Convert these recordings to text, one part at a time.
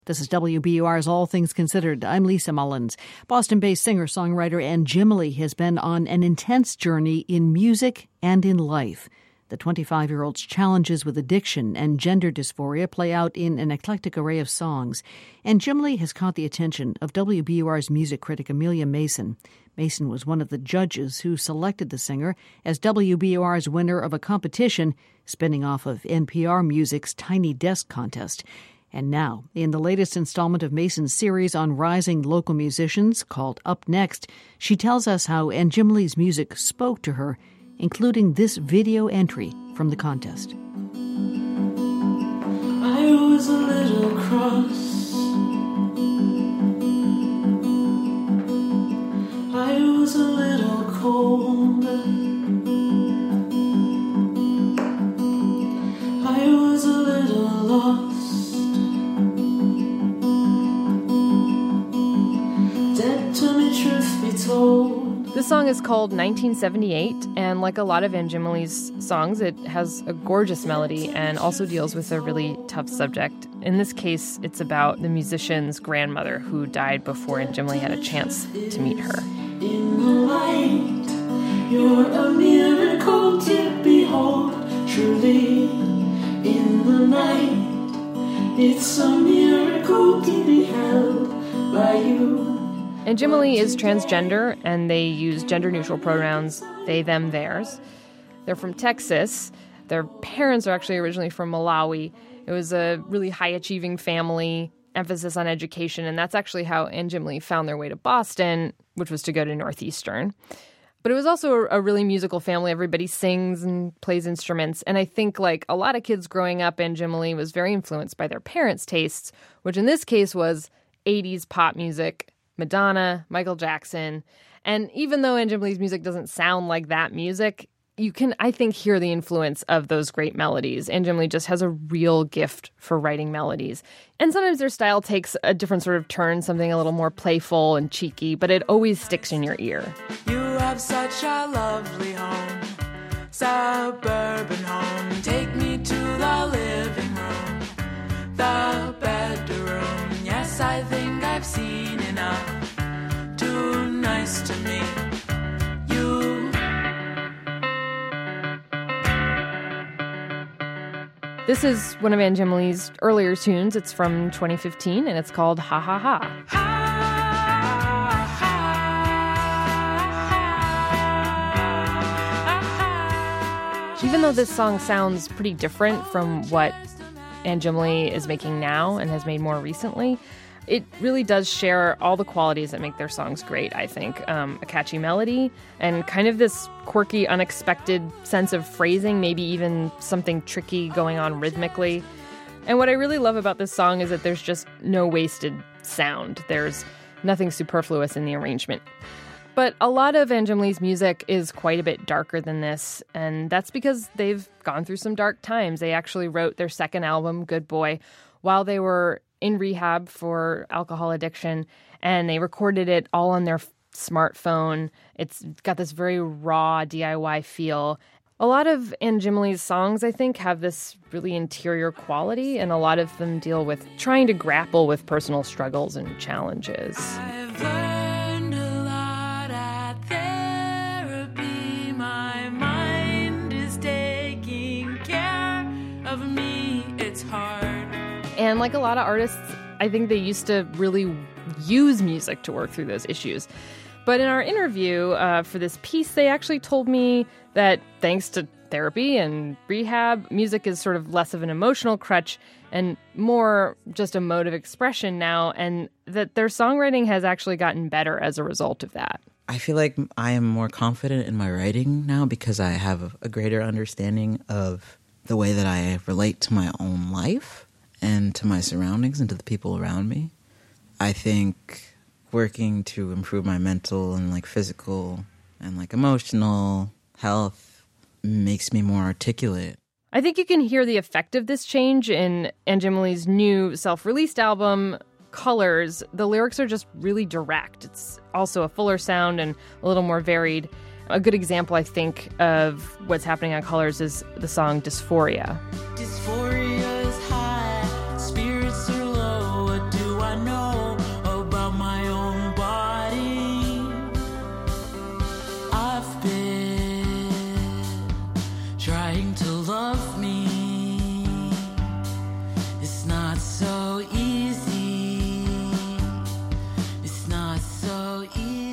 This is WBUR's All Things Considered. I'm Lisa Mullins. Boston-based singer-songwriter Ann Jimley has been on an intense journey in music and in life. The 25-year-old's challenges with addiction and gender dysphoria play out in an eclectic array of songs. And Jimley has caught the attention of WBUR's music critic Amelia Mason. Mason was one of the judges who selected the singer as WBUR's winner of a competition spinning off of NPR Music's Tiny Desk contest. And now, in the latest installment of Mason's series on rising local musicians called Up Next, she tells us how Ann Jimley's music spoke to her, including this video entry from the contest. I was a little cross. I was a little cold. I was a little lost. Dead to me, truth be told. This song is called 1978, and like a lot of Ann Jimley's songs, it has a gorgeous melody and also deals with a really tough subject. In this case, it's about the musician's grandmother who died before Ann Jimley had a chance to meet her. In the light, you're a miracle to behold. Truly, in the night, it's a miracle to be held by you. Ann Jimley is transgender, and they use gender-neutral pronouns, they, them, theirs. They're from Texas. Their parents are actually originally from Malawi. It was a really high-achieving family, emphasis on education, and that's actually how Ann Jimley found their way to Boston, which was to go to Northeastern. But it was also a really musical family. Everybody sings and plays instruments. And I think, like a lot of kids growing up, Ann Jimley was very influenced by their parents' tastes, which in this case was 80s pop music, Madonna, Michael Jackson. And even though Ann Jimley's music doesn't sound like that music, you can, I think, hear the influence of those great melodies. Ann Jimley just has a real gift for writing melodies. And sometimes their style takes a different sort of turn, something a little more playful and cheeky, but it always sticks in your ear. You have such a lovely home, suburban home. Take me to the living room, the bedroom. Yes, I think I've seen enough. Too nice to meet you. This is one of Ann Jimley's earlier tunes. It's from 2015, and it's called Ha Ha Ha. Even though this song sounds pretty different from what Ann Jimley is making now and has made more recently, it really does share all the qualities that make their songs great, I think. A catchy melody and kind of this quirky, unexpected sense of phrasing, maybe even something tricky going on rhythmically. And what I really love about this song is that there's just no wasted sound. There's nothing superfluous in the arrangement. But a lot of Ann Jimley's music is quite a bit darker than this, and that's because they've gone through some dark times. They actually wrote their second album, Good Boy, while they were in rehab for alcohol addiction, and they recorded it all on their smartphone. It's got this very raw DIY feel. A lot of Ann Jimley's songs, I think, have this really interior quality, and a lot of them deal with trying to grapple with personal struggles and challenges. I've learned a lot at therapy. My mind is taking care of me. It's hard. And like a lot of artists, I think they used to really use music to work through those issues. But in our interview for this piece, they actually told me that thanks to therapy and rehab, music is sort of less of an emotional crutch and more just a mode of expression now, and that their songwriting has actually gotten better as a result of that. I feel like I am more confident in my writing now because I have a greater understanding of the way that I relate to my own life and to my surroundings and to the people around me. I think working to improve my mental and like physical and like emotional health makes me more articulate. I think you can hear the effect of this change in Ann Jimley's new self-released album, Colors. The lyrics are just really direct. It's also a fuller sound and a little more varied. A good example, I think, of what's happening on Colors is the song Dysphoria. Dysphoria is high, spirits are low,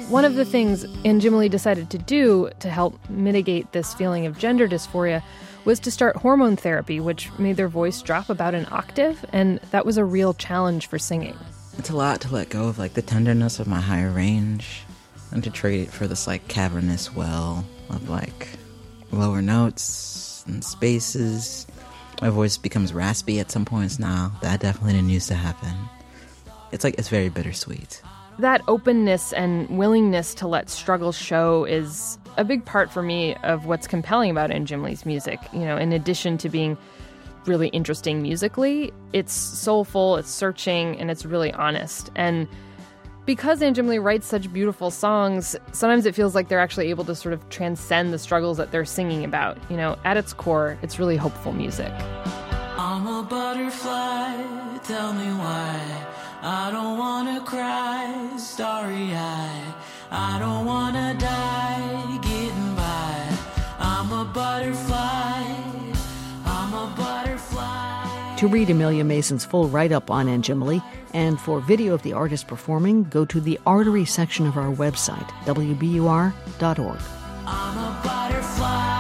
One of the things Anne Jimley decided to do to help mitigate this feeling of gender dysphoria was to start hormone therapy, which made their voice drop about an octave, and that was a real challenge for singing. It's a lot to let go of, like, the tenderness of my higher range and to trade it for this, like, cavernous well of, like, lower notes and spaces. My voice becomes raspy at some points now. That definitely didn't used to happen. It's very bittersweet. That openness and willingness to let struggle show is a big part for me of what's compelling about Anne Jimley's music. You know, in addition to being really interesting musically, it's soulful, it's searching, and it's really honest. And because Anne Jimley writes such beautiful songs, sometimes it feels like they're actually able to sort of transcend the struggles that they're singing about. You know, at its core, it's really hopeful music. I'm a butterfly, tell me why. I don't wanna cry, starry-eyed. I don't wanna die, getting by. I'm a butterfly, I'm a butterfly. To read Amelia Mason's full write-up on Anne Jimley and for video of the artist performing, go to the Artery section of our website, wbur.org. I'm a butterfly.